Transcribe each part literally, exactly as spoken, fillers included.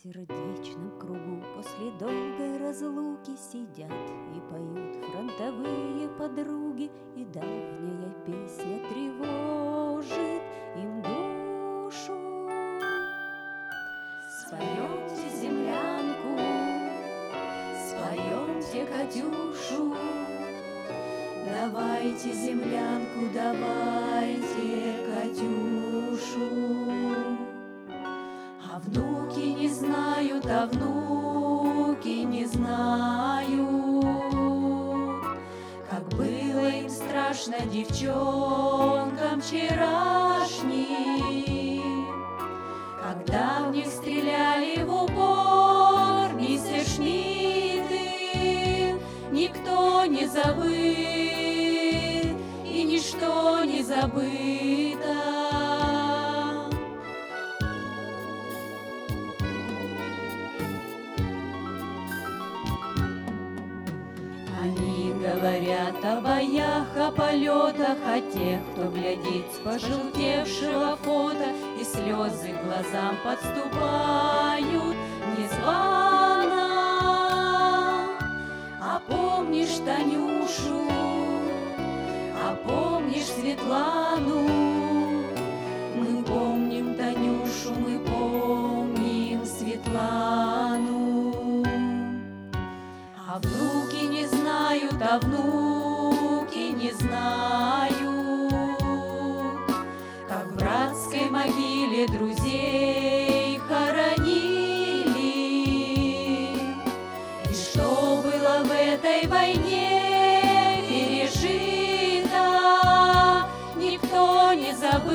сердечном кругу после долгой разлуки сидят и поют фронтовые подруги, и давняя песня тревожит им душу. Споемте землянку, споемте Катюшу, давайте землянку, давайте Катюшу. А внуки не знают, а внуки не знают, как было им страшно девчонкам вчерашним, когда в них стреляли в упор мессершмитты. Никто не забыл и ничто не забыто. Они говорят о боях, о полетах, о тех, кто глядит с пожелтевшего фото, и слезы глазам подступают незвано. А помнишь Танюшу, а помнишь Светлану? Мы помним Танюшу, мы помним Светлану. А внуки не знают, а внуки не знают, как в братской могиле друзей хоронили, и что было в этой войне пережито. Никто не забыл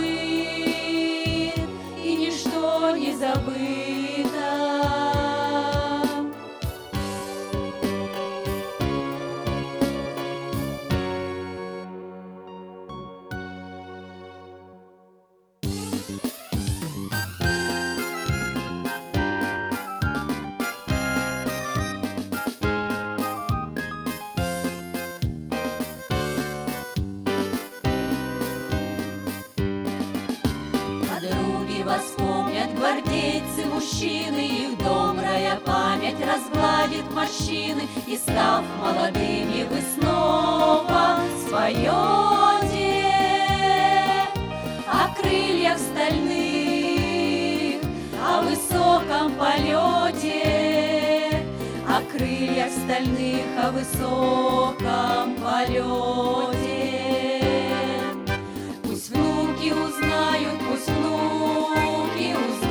и ничто не забыто. Подруги вспомнят гвардейцы, мужчины, их добрая память разгладит морщины, и став молодыми, вы снова споете о крыльях стальных, о высоком полете, о крыльях стальных, о высоком полете. Пусть внуки узнают, пусть внуки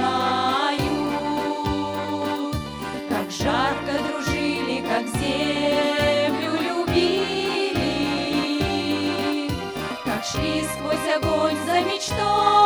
узнают, как жарко дружили, как землю любили, как шли сквозь огонь за мечтой.